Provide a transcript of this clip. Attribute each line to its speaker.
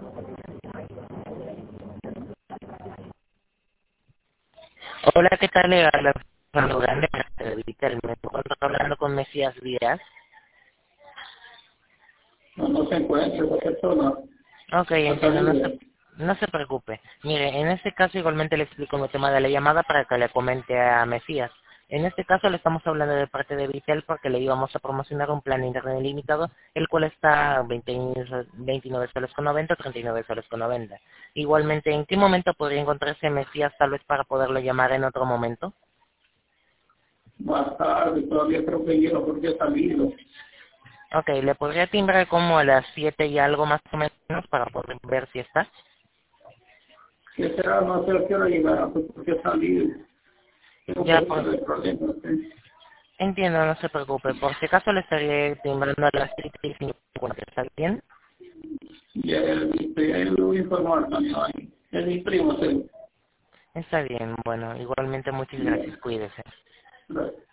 Speaker 1: Hola, ¿qué tal? Le habla Fernando Grande, me encuentro hablando con Mesías Díaz.
Speaker 2: No se encuentra esa persona.
Speaker 1: Ok,
Speaker 2: Ha
Speaker 1: entiendo,
Speaker 2: salido.
Speaker 1: no se preocupe. Mire, en este caso igualmente le explico el tema de la llamada para que le comente a Mesías. En este caso le estamos hablando de parte de Vitel porque le íbamos a promocionar un plan de internet ilimitado, el cual está a 29 soles con 90, 39 soles con 90. Igualmente, ¿en qué momento podría encontrarse Mesías tal vez para poderlo llamar en otro momento?
Speaker 2: Más tarde, todavía creo que lleno porque ha salido.
Speaker 1: Ok, ¿le podría timbrar como a las 7 y algo más o menos para poder ver si está?
Speaker 2: ¿Qué será? No sé a qué hora llegará, pues porque ha salido. Tengo que
Speaker 1: Ya,
Speaker 2: buscar el problema. ¿Sí?
Speaker 1: entiendo, no se preocupe. Por si acaso le estaré timbrando a las 7 y 50, ¿está bien?
Speaker 2: Ya él lo voy a informar también ahí. Es mi primo, sí.
Speaker 1: Está bien, bueno, igualmente muchas gracias, cuídese.
Speaker 2: Gracias.